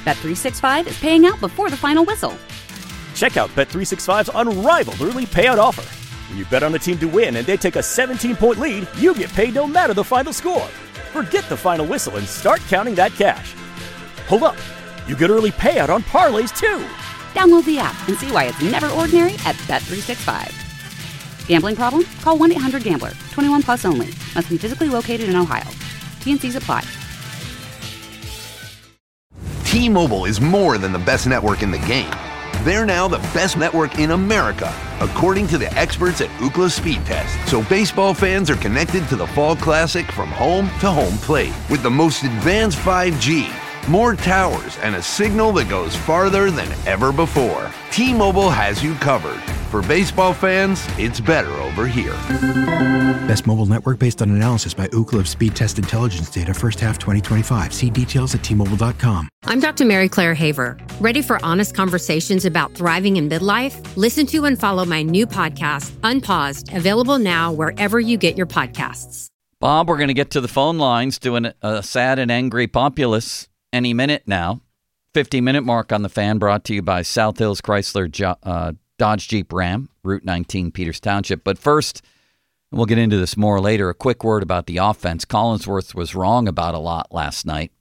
Bet365 is paying out before the final whistle. Check out Bet365's unrivaled early payout offer. When you bet on a team to win and they take a 17-point lead, you get paid no matter the final score. Forget the final whistle and start counting that cash. Hold up. You get early payout on parlays, too. Download the app and see why it's never ordinary at Bet365. Gambling problem? Call 1-800-GAMBLER. 21 plus only. Must be physically located in Ohio. T&Cs apply. T-Mobile is more than the best network in the game. They're now the best network in America, according to the experts at Ookla Speed Test. So baseball fans are connected to the Fall Classic from home to home plate with the most advanced 5G, more towers, and a signal that goes farther than ever before. T-Mobile has you covered. For baseball fans, it's better over here. Best mobile network based on analysis by Ookla of Speed Test Intelligence data first half 2025. See details at T-Mobile.com. I'm Dr. Mary Claire Haver. Ready for honest conversations about thriving in midlife? Listen to and follow my new podcast, Unpaused, available now wherever you get your podcasts. Bob, we're going to get to the phone lines doing a sad and angry populace any minute now. 50-minute mark on the Fan, brought to you by South Hills Chrysler Dodge Jeep Ram, Route 19, Peters Township. But first, and we'll get into this more later, a quick word about the offense. Collinsworth was wrong about a lot last night.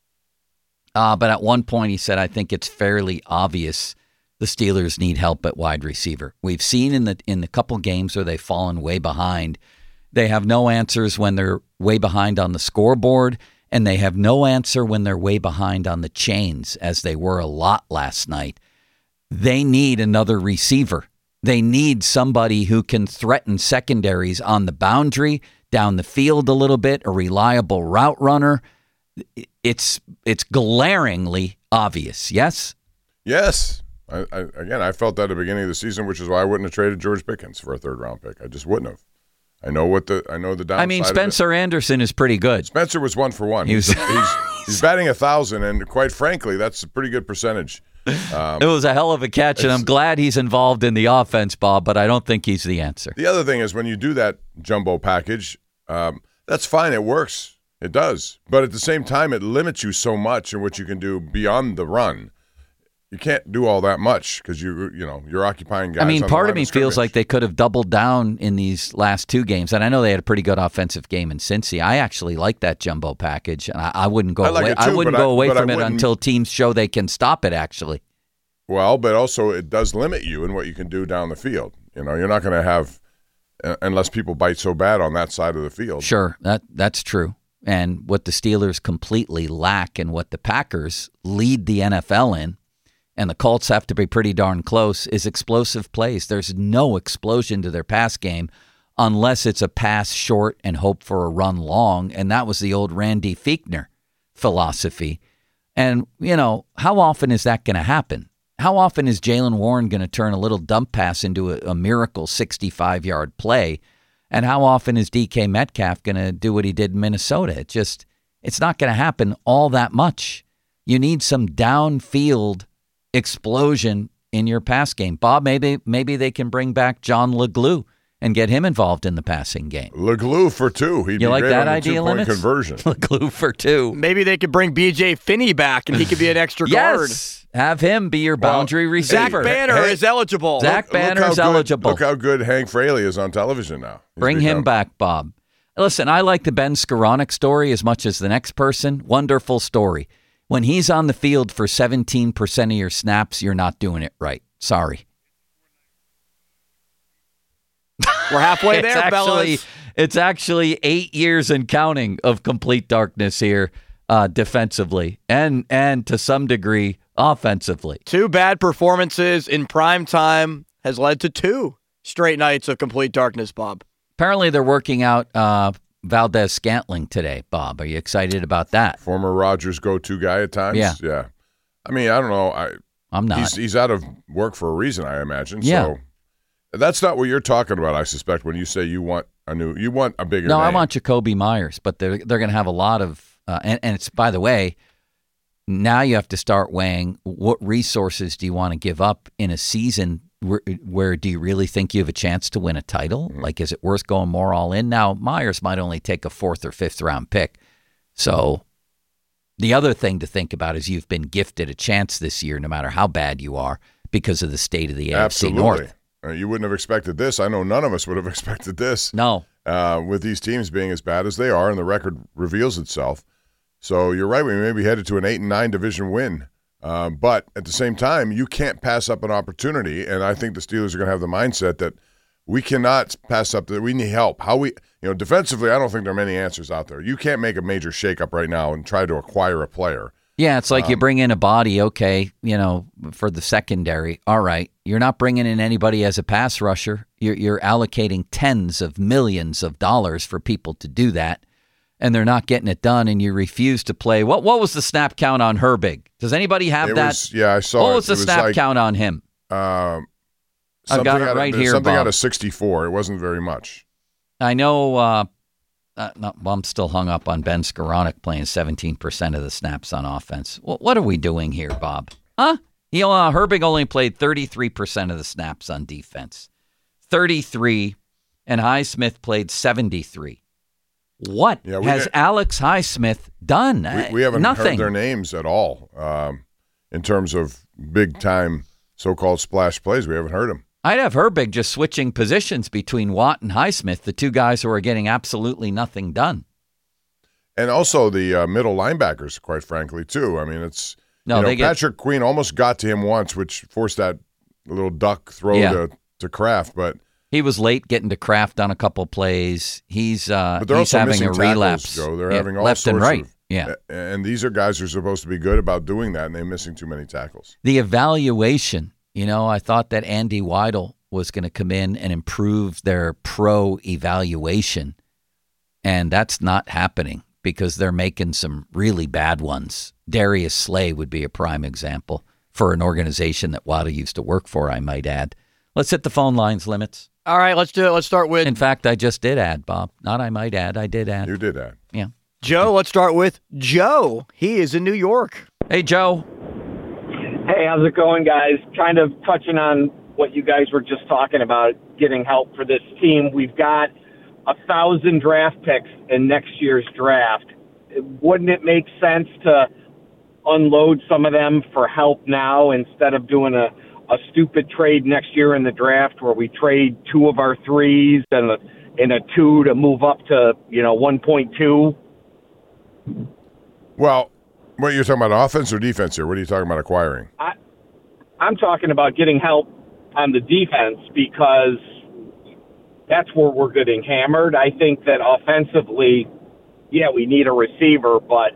But at one point he said, I think it's fairly obvious the Steelers need help at wide receiver. We've seen in the couple games where they've fallen way behind. They have no answers when they're way behind on the scoreboard, and they have no answer when they're way behind on the chains, as they were a lot last night. They need another receiver. They need somebody who can threaten secondaries on the boundary, down the field a little bit, a reliable route runner. It's glaringly obvious, yes? Yes. I felt that at the beginning of the season, which is why I wouldn't have traded George Pickens for a third-round pick. I just wouldn't have. I know the downside. I mean, Spencer Anderson is pretty good. Spencer was 1 for 1. He's batting 1,000, and quite frankly, that's a pretty good percentage. It was a hell of a catch, and I'm glad he's involved in the offense, Bob, but I don't think he's the answer. The other thing is when you do that jumbo package, that's fine. It works. It does. But at the same time, it limits you so much in what you can do beyond the run. You can't do all that much because you're occupying guys. I mean, on part the of me feels like they could have doubled down in these last two games, and I know they had a pretty good offensive game in Cincy. I actually like that jumbo package, and I wouldn't go away. I wouldn't go away from it until teams show they can stop it. Actually, well, but also it does limit you in what you can do down the field. You're not going to have unless people bite so bad on that side of the field. Sure, that's true. And what the Steelers completely lack, and what the Packers lead the NFL in, and the Colts have to be pretty darn close, is explosive plays. There's no explosion to their pass game unless it's a pass short and hope for a run long, and that was the old Randy Fichtner philosophy. And, how often is that going to happen? How often is Jaylen Warren going to turn a little dump pass into a miracle 65-yard play? And how often is DK Metcalf going to do what he did in Minnesota? It's not going to happen all that much. You need some downfield explosion in your pass game. Bob, maybe they can bring back John LeGlue and get him involved in the passing game. LeGlue for 2. He'd you be like great that on the idea, two-point Limits? Conversion. LeGlue for 2. Maybe they could bring B.J. Finney back, and he could be an extra guard. Yes, have him be your boundary receiver. Zach Banner is eligible. Zach Banner's eligible. Look how good Hank Fraley is on television now. Bring him back, Bob. Listen, I like the Ben Skoranek story as much as the next person. Wonderful story. When he's on the field for 17% of your snaps, you're not doing it right. Sorry. We're halfway there, Bellas. It's actually 8 years and counting of complete darkness here defensively and to some degree offensively. 2 bad performances in prime time has led to 2 straight nights of complete darkness, Bob. Apparently they're working out Valdez-Scantling today, Bob. Are you excited about that? Former Rodgers go-to guy at times? Yeah. I mean, I don't know. I'm not. He's out of work for a reason, I imagine. Yeah. So that's not what you're talking about, I suspect, when you say you want a bigger No, name. I want Jacoby Myers, but they're going to have a lot of and it's, by the way, now you have to start weighing what resources do you want to give up in a season where do you really think you have a chance to win a title? Mm-hmm. Like, is it worth going more all in? Now, Myers might only take a 4th or 5th round pick. So The other thing to think about is you've been gifted a chance this year, no matter how bad you are, because of the state of the AFC North. You wouldn't have expected this. I know none of us would have expected this. No. With these teams being as bad as they are, and the record reveals itself. So you're right. We may be headed to an 8-9 division win. But at the same time, you can't pass up an opportunity. And I think the Steelers are going to have the mindset that we cannot pass up that we need help. Defensively, I don't think there are many answers out there. You can't make a major shakeup right now and try to acquire a player. Yeah, it's like you bring in a body, okay, for the secondary. All right, you're not bringing in anybody as a pass rusher. You're allocating tens of millions of dollars for people to do that, and they're not getting it done, and you refuse to play. What was the snap count on Herbig? Does anybody have that? I saw it. What was the snap count on him? I've got it right here, Something Bob. out of 64. It wasn't very much. I know I'm still hung up on Ben Skoranek playing 17% of the snaps on offense. What are we doing here, Bob? Huh? Herbig only played 33% of the snaps on defense. 33, and Highsmith played 73. What has Alex Highsmith done? We haven't Nothing. heard their names at all in terms of big-time so-called splash plays. We haven't heard them. I'd have Herbig just switching positions between Watt and Highsmith, the two guys who are getting absolutely nothing. And also the middle linebackers, quite frankly, too. I mean, Patrick Queen almost got to him once, which forced that little duck throw to Kraft, but he was late getting to Kraft on a couple plays. He's but they're he's also having missing a relapse. Tackles, Joe. They're having all left sorts and right. of, and these are guys who are supposed to be good about doing that, and they're missing too many tackles. The evaluation. I thought that Andy Weidel was going to come in and improve their pro evaluation, and that's not happening because they're making some really bad ones. Darius Slay would be a prime example for an organization that Weidel used to work for, I might add. Let's hit the phone lines limits. All right, let's do it. Let's start with... In fact, I just did add, Bob. Not I might add. I did add. You did add. Yeah. Joe, let's start with Joe. He is in New York. Hey, Joe. Hey, how's it going, guys? Kind of touching on what you guys were just talking about, getting help for this team. We've got 1,000 draft picks in next year's draft. Wouldn't it make sense to unload some of them for help now instead of doing a stupid trade next year in the draft where we trade 2 of our 3s and a 2 to move up to 1.2? Well, what you're talking about, offense or defense here? What are you talking about acquiring? I'm talking about getting help on the defense because that's where we're getting hammered. I think that offensively, we need a receiver, but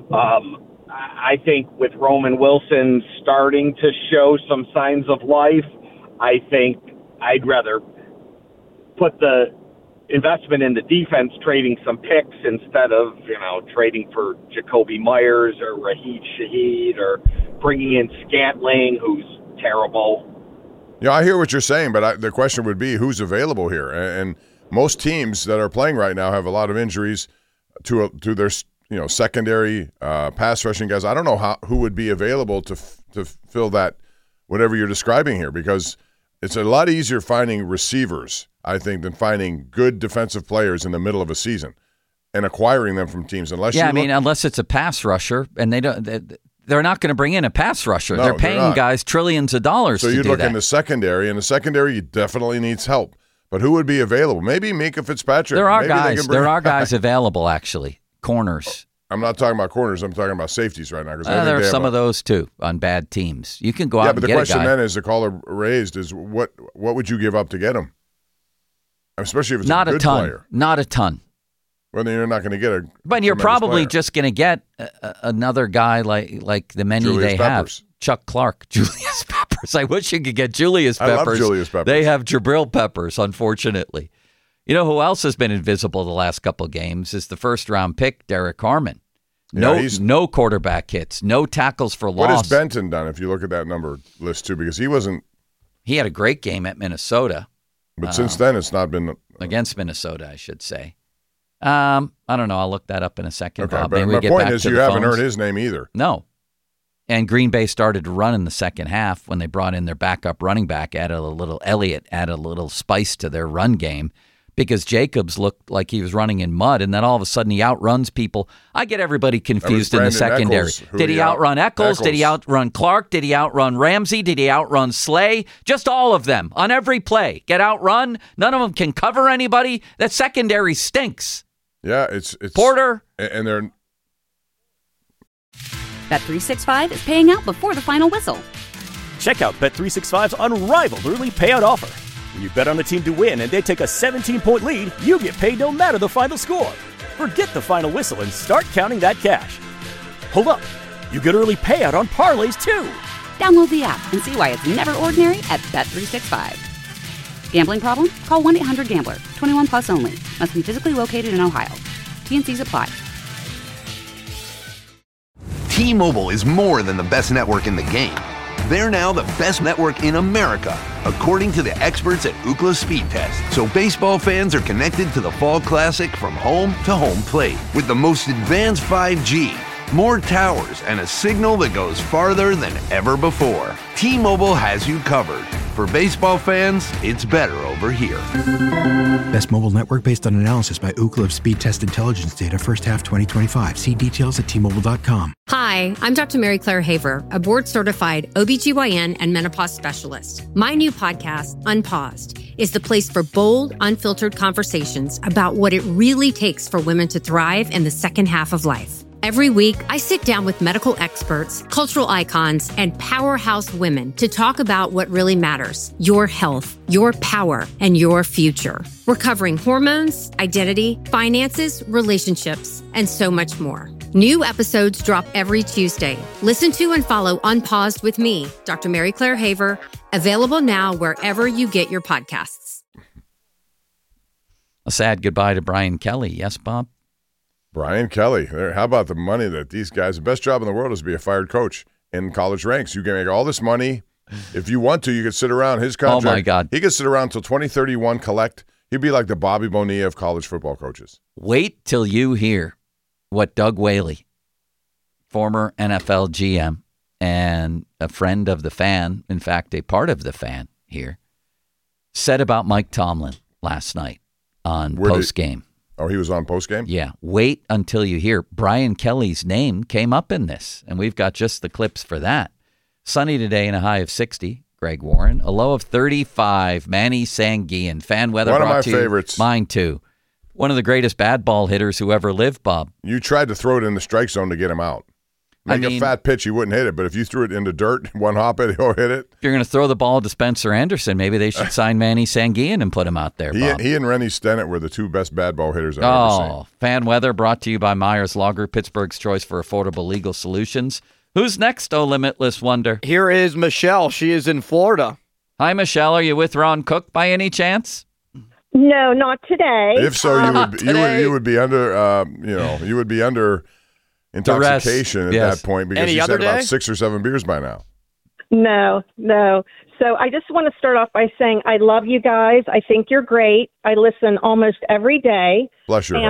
I think with Roman Wilson starting to show some signs of life, I think I'd rather put the investment in the defense, trading some picks instead of, trading for Jacoby Myers or Raheed Shaheed or bringing in Scantling, who's terrible. Yeah, I hear what you're saying, but the question would be who's available here. And most teams that are playing right now have a lot of injuries to their secondary pass rushing guys. I don't know who would be available to fill that, whatever you're describing here, because it's a lot easier finding receivers, I think, than finding good defensive players in the middle of a season and acquiring them from teams. Unless it's a pass rusher, and they're not going to bring in a pass rusher. No, they're paying guys trillions of dollars to do that. So you look in the secondary, and the secondary definitely needs help. But who would be available? Maybe Minkah Fitzpatrick. There are guys. There are guys available, actually. Corners. I'm not talking about corners. I'm talking about safeties right now. There are some of those, too, on bad teams. You can go out and get a guy. Yeah, but the question then is, the caller raised, is what would you give up to get him? Especially if it's a good player. Not a ton. Well, then you're not going to get a But you're probably just going to get another guy like the many Julius they Peppers. have. Chuck Clark, Julius Peppers. I wish you could get Julius Peppers. I love Julius Peppers. They have Jabril Peppers, unfortunately. You know who else has been invisible the last couple of games is the first-round pick, Derek Harmon. No quarterback hits, no tackles for loss. What has Benton done, if you look at that number list, too? Because he had a great game at Minnesota. But since then, it's not been... against Minnesota, I should say. I don't know. I'll look that up in a second, Okay, Bob. but my point is you haven't heard his name either. No. And Green Bay started to run in the second half when they brought in their backup running back, added a little spice to their run game because Jacobs looked like he was running in mud, and then all of a sudden he outruns people. I get everybody confused in the secondary. Did he outrun Eccles? Did he outrun Clark? Did he outrun Ramsey? Did he outrun Slay? Just all of them on every play. Get outrun. None of them can cover anybody. That secondary stinks. Yeah, it's Porter. And they're... Bet365 is paying out before the final whistle. Check out Bet365's unrivaled early payout offer. When you bet on a team to win and they take a 17-point lead, you get paid no matter the final score. Forget the final whistle and start counting that cash. Hold up. You get early payout on parlays, too. Download the app and see why it's never ordinary at Bet365. Gambling problem? Call 1-800-GAMBLER. 21 plus only. Must be physically located in Ohio. T&Cs apply. T-Mobile is more than the best network in the game. They're now the best network in America, according to the experts at Ookla Speed Test. So baseball fans are connected to the Fall Classic from home to home plate with the most advanced 5G, more towers, and a signal that goes farther than ever before. T-Mobile has you covered. For baseball fans, it's better over here. Best mobile network based on analysis by Ookla of Speed Test Intelligence data first half 2025. See details at T-Mobile.com. Hi, I'm Dr. Mary Claire Haver, a board-certified OBGYN and menopause specialist. My new podcast, Unpaused, is the place for bold, unfiltered conversations about what it really takes for women to thrive in the second half of life. Every week, I sit down with medical experts, cultural icons, and powerhouse women to talk about what really matters: your health, your power, and your future. We're covering hormones, identity, finances, relationships, and so much more. New episodes drop every Tuesday. Listen to and follow Unpaused with me, Dr. Mary Claire Haver, available now wherever you get your podcasts. A sad goodbye to Brian Kelly. Yes, Bob? Brian Kelly. How about the money that these guys, the best job in the world is to be a fired coach in college ranks. You can make all this money. If you want to, you could sit around his contract. Oh, my God. He could sit around until 2031, collect. He'd be like the Bobby Bonilla of college football coaches. Wait till you hear what Doug Whaley, former NFL GM and a friend of the fan, in fact, a part of the fan here, said about Mike Tomlin last night on postgame. Oh, he was on postgame? Yeah. Wait until you hear Brian Kelly's name came up in this, and we've got just the clips for that. Sunny today and a high of 60, Greg Warren. A low of 35, Manny Sanguillen. Fan weather One of brought my to you. favorites. Mine too. One of the greatest bad ball hitters who ever lived, Bob. You tried to throw it in the strike zone to get him out. Make a fat pitch, he wouldn't hit it. But if you threw it into dirt, one hop it, he'll hit it. If you're going to throw the ball to Spencer Anderson, maybe they should sign Manny Sanguillen and put him out there, Bob. He and Rennie Stennett were the two best bad ball hitters I've ever seen. Fan weather brought to you by Myers Law Group, Pittsburgh's choice for affordable legal solutions. Who's next, oh Limitless Wonder? Here is Michelle. She is in Florida. Hi, Michelle. Are you with Ron Cook by any chance? No, not today. If so, you would be under you would be under intoxication at that point because you said about 6 or 7 beers by now. No. So I just want to start off by saying I love you guys. I think you're great. I listen almost every day. Bless your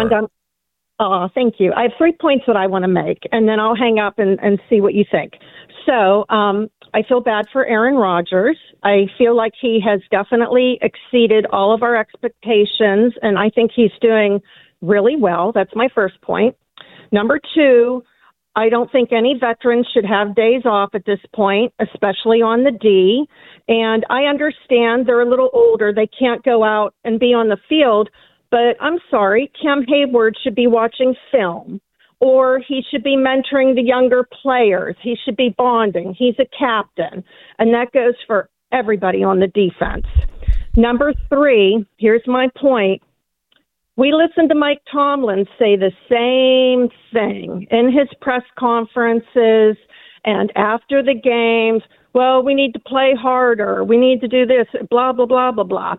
heart. Thank you. I have 3 points that I want to make, and then I'll hang up and see what you think. So I feel bad for Aaron Rodgers. I feel like he has definitely exceeded all of our expectations, and I think he's doing really well. That's my first point. Number 2, I don't think any veterans should have days off at this point, especially on the D. And I understand they're a little older. They can't go out and be on the field. But I'm sorry, Cam Hayward should be watching film, or he should be mentoring the younger players. He should be bonding. He's a captain. And that goes for everybody on the defense. Number 3, here's my point. We listened to Mike Tomlin say the same thing in his press conferences and after the games. Well, we need to play harder. We need to do this, blah, blah, blah, blah, blah.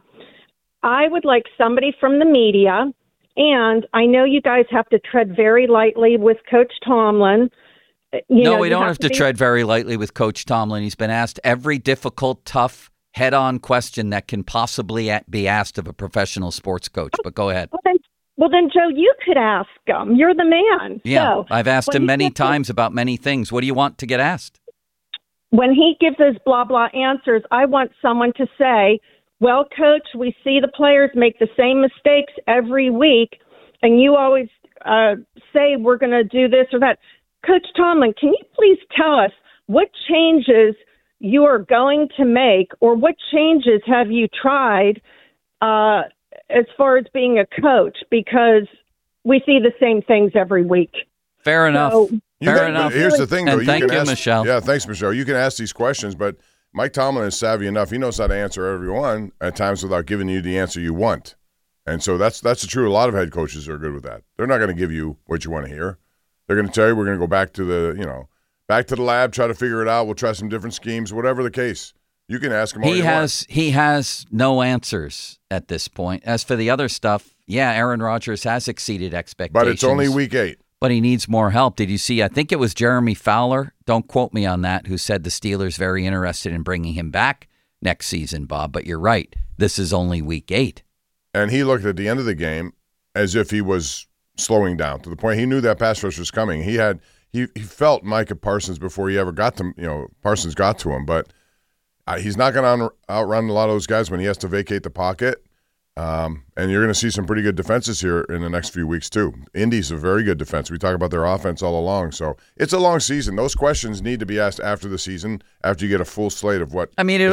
I would like somebody from the media, and I know you guys have to tread very lightly with Coach Tomlin. We don't have to tread very lightly with Coach Tomlin. He's been asked every difficult, tough, head-on question that can possibly be asked of a professional sports coach. But go ahead. Well, then, Joe, you could ask him. You're the man. Yeah, so, I've asked him many times about many things. What do you want to get asked? When he gives his blah, blah answers, I want someone to say, well, Coach, we see the players make the same mistakes every week, and you always say we're going to do this or that. Coach Tomlin, can you please tell us what changes you are going to make, or what changes have you tried as far as being a coach? Because we see the same things every week. Fair enough. Fair enough. Here's the thing, though. And thank you, Michelle. Yeah, thanks, Michelle. You can ask these questions, but Mike Tomlin is savvy enough. He knows how to answer everyone at times without giving you the answer you want. And so that's the truth. A lot of head coaches are good with that. They're not going to give you what you want to hear. They're going to tell you we're going to go back to the lab, try to figure it out. We'll try some different schemes, whatever the case. You can ask him all you want. He has no answers at this point. As for the other stuff, yeah, Aaron Rodgers has exceeded expectations. But it's only week 8. But he needs more help. Did you see? I think it was Jeremy Fowler, don't quote me on that, who said the Steelers very interested in bringing him back next season, Bob. But you're right. This is only week 8. And he looked at the end of the game as if he was slowing down to the point he knew that pass rush was coming. He felt Micah Parsons before he ever got to, Parsons got to him. But he's not going to outrun a lot of those guys when he has to vacate the pocket. And you're going to see some pretty good defenses here in the next few weeks, too. Indy's a very good defense. We talk about their offense all along. So it's a long season. Those questions need to be asked after the season, after you get a full slate of what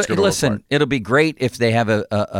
it'll be great if they have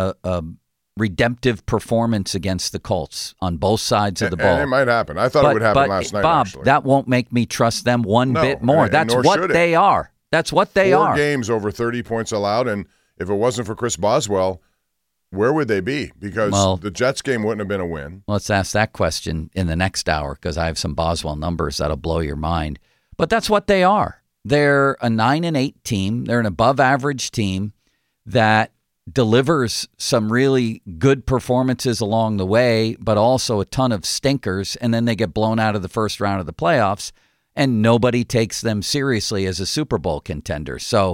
a redemptive performance against the Colts on both sides of the ball. And it might happen. I thought it would happen last night, Bob, actually. that won't make me trust them one bit more. That's what they are. That's what they are. 4 games over 30 points allowed, and if it wasn't for Chris Boswell, where would they be? Because the Jets game wouldn't have been a win. Let's ask that question in the next hour because I have some Boswell numbers that'll blow your mind. But that's what they are. They're a 9-8 team. They're an above-average team that delivers some really good performances along the way, but also a ton of stinkers, and then they get blown out of the first round of the playoffs, and nobody takes them seriously as a Super Bowl contender. So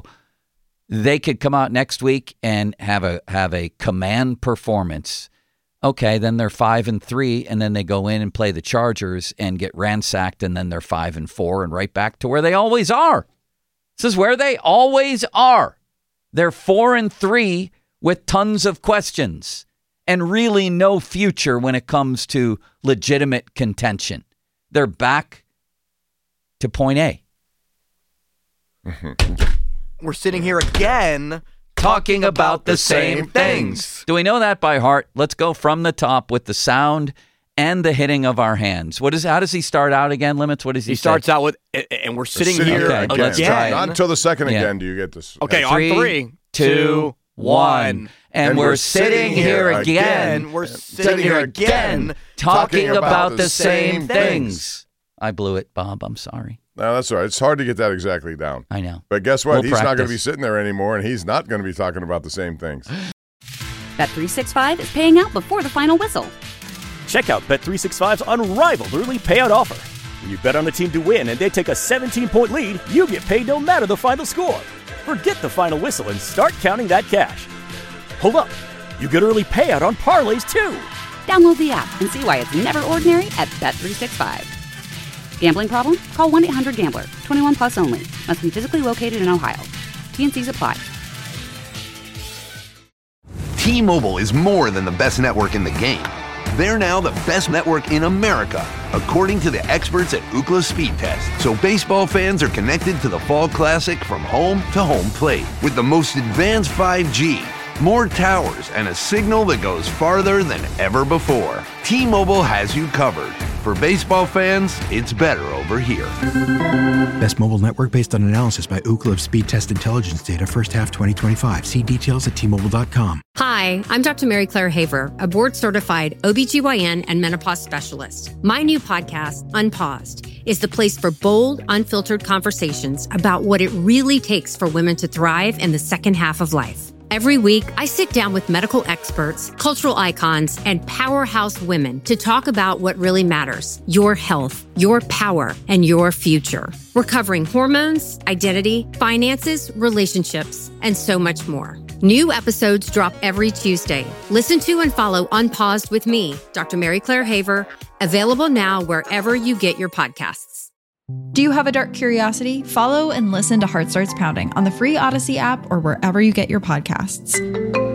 they could come out next week and have a command performance. Okay, then they're 5-3, and then they go in and play the Chargers and get ransacked, and then they're 5-4 and right back to where they always are. This is where they always are. They're 4-3 with tons of questions and really no future when it comes to legitimate contention. They're back to point A. We're sitting here again talking about the same things. Do we know that by heart? Let's go from the top with the sound and the hitting of our hands. How does he start out again, Limits? What does he say? Starts out with, and we're sitting here again. Let's try it. Not until the second again do you get this. Okay, on 3, 2, 1. And we're sitting here again. We're sitting here again talking about the same things. I blew it, Bob. I'm sorry. No, that's all right. It's hard to get that exactly down. I know. But guess what? He's practice. not going to be sitting there anymore, and he's not going to be talking about the same things. Bet365 is paying out before the final whistle. Check out Bet365's unrivaled early payout offer. When you bet on a team to win and they take a 17-point lead, you get paid no matter the final score. Forget the final whistle and start counting that cash. Hold up. You get early payout on parlays, too. Download the app and see why it's never ordinary at Bet365. Gambling problem? Call 1-800-GAMBLER. 21 plus only. Must be physically located in Ohio. T&Cs apply. T-Mobile is more than the best network in the game. They're now the best network in America, according to the experts at Ookla Speed Test. So baseball fans are connected to the Fall Classic from home to home plate with the most advanced 5G, more towers, and a signal that goes farther than ever before. T-Mobile has you covered. For baseball fans, it's better over here. Best mobile network based on analysis by Ookla of Speed Test Intelligence data first half 2025. See details at T-Mobile.com. Hi, I'm Dr. Mary Claire Haver, a board-certified OBGYN and menopause specialist. My new podcast, Unpaused, is the place for bold, unfiltered conversations about what it really takes for women to thrive in the second half of life. Every week, I sit down with medical experts, cultural icons, and powerhouse women to talk about what really matters: your health, your power, and your future. We're covering hormones, identity, finances, relationships, and so much more. New episodes drop every Tuesday. Listen to and follow Unpaused with me, Dr. Mary Claire Haver, available now wherever you get your podcasts. Do you have a dark curiosity? Follow and listen to Heart Starts Pounding on the free Odyssey app or wherever you get your podcasts.